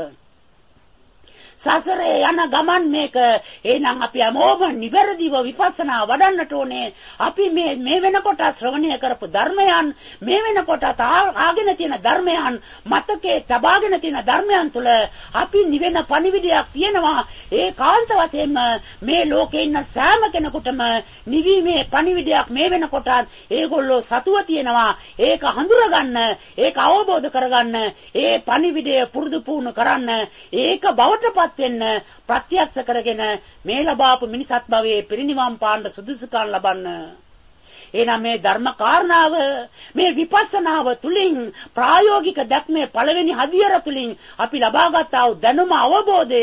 සසරේ යන ගමන් මේක. එහෙනම් අපි හැමෝම නිවැරදිව විපස්සනා වඩන්නට ඕනේ. අපි මේ මේ වෙනකොට ශ්‍රවණය කරපු ධර්මයන්, මේ වෙනකොට ආගෙන තියෙන ධර්මයන්, මතකේ තබාගෙන තියෙන ධර්මයන් තුල අපි නිවෙන පණිවිඩයක් තියෙනවා. ඒ කාන්ත වශයෙන්ම මේ ලෝකේ ඉන්න සෑම කෙනෙකුටම නිවීමේ පණිවිඩයක් මේ වෙනකොට ඒගොල්ලෝ සතුව තියෙනවා. ඒක හඳුරගන්න, ඒක අවබෝධ කරගන්න, ඒ පණිවිඩය පුරුදු පුහුණු කරන්න, ඒක බවටපත් වෙන්න ප්‍රත්‍යක්ෂ කරගෙන මේ ලබාපු මිනිසත් භවයේ පිරිනිවන් පාන්න සුදුසුකම් ලබන්න. එහෙනම් මේ ධර්ම කාරණාව, මේ විපස්සනාව තුලින්, ප්‍රායෝගික දැක්මේ පළවෙනි හදියර තුලින් අපි ලබාගත් ආ දැනුම අවබෝධය,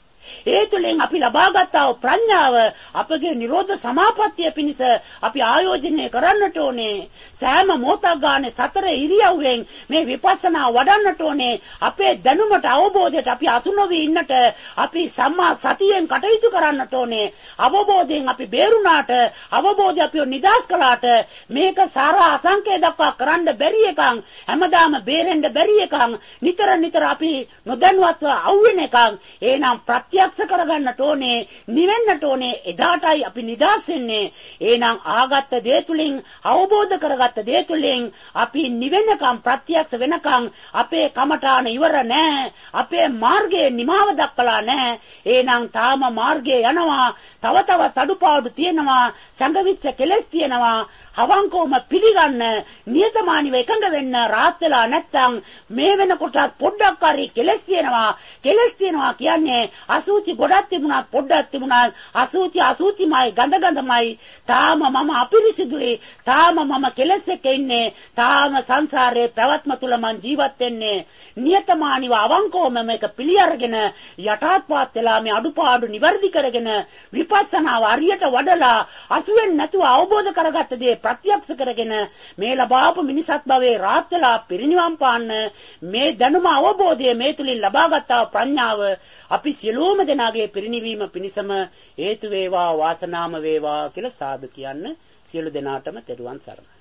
ඒ තුලින් අපි ලබාගත් ආ ප්‍රඥාව අපගේ නිරෝධ සමාපත්තිය පිණිස අපි ආයෝජනය කරන්නට ඕනේ. සෑම මොහොතක් ගානේ සතර ඉරියව්වෙන් මේ විපස්සනා වඩන්නට ඕනේ. අපේ දැනුමට අවබෝධයට අපි අසු නොවි ඉන්නට අපි සම්මා සතියෙන් කටයුතු කරන්නට ඕනේ. අවබෝධයෙන් අපි බේරුණාට, අවබෝධය අපිව නිදාස් කළාට මේක සාරා අසංකේ දක්වා කරන්න බැරි එකක්, හැමදාම බේරෙන්න බැරි එකක්, නිතර නිතර අපි නොදැනුවත්ව අවුවෙන එකක්. එහෙනම් ප්‍රත්‍යක්ෂ කරගන්නට ඕනේ, නිවෙන්නට ඕනේ. එදාටයි අපි නිදාස් වෙන්නේ. එහෙනම් ආගත්ත දේ තුලින්, අවබෝධ කරගත්ත දේ තුලින් අපි නිවෙනකම්, ප්‍රත්‍යක්ෂ වෙනකම් අපේ කමඨාන ඉවර නැහැ. අපේ මාර්ගයේ නිමාව දක්වලා නැහැ. එහෙනම් තාම මාර්ගයේ යනවා. තව තවත් අඩුපාඩු තියෙනවා. සංගවිච්ච කෙලෙස් තියෙනවා. අවංකවම පිළිගන්න, නියතමානීව එකඟ වෙන්න. රාත් වෙලා නැත්තම් මේ වෙනකොට පොඩ්ඩක් හරි කෙලස් තියෙනවා. කෙලස් තියෙනවා කියන්නේ අසුචි ගොඩක් තිබුණා, පොඩ්ඩක් තිබුණා. අසුචි අසුචිමයි, ගඳ ගඳමයි. තාම මම අපිරිසිදුයි. තාම මම කෙලස් එක්ක ඉන්නේ. තාම සංසාරයේ පැවැත්ම තුල මං ජීවත් වෙන්නේ. නියතමානීව අවංකවම මේක පිළි අරගෙන යටාත්පාත් වෙලා මේ අඩුපාඩු නිවැරදි කරගෙන විපස්සනාව හරියට වඩලා අසුවෙන් නැතුව අවබෝධ කරගත්ත දේ ප්‍රත්‍යක්ෂ කරගෙන මේ ලබාපු මිනිසත් භවයේ රාත් වෙලා පිරිනිවන් පාන්න මේ දැනුම අවබෝධය මේ තුලින් ලබාගත් ප්‍රඥාව අපි සියලුම දෙනාගේ පිරිනිවීම පිණිසම හේතු වේවා වාසනාම වේවා කියලා සාදු කියන්න සියලු දෙනාටම තෙරුවන් සරණයි.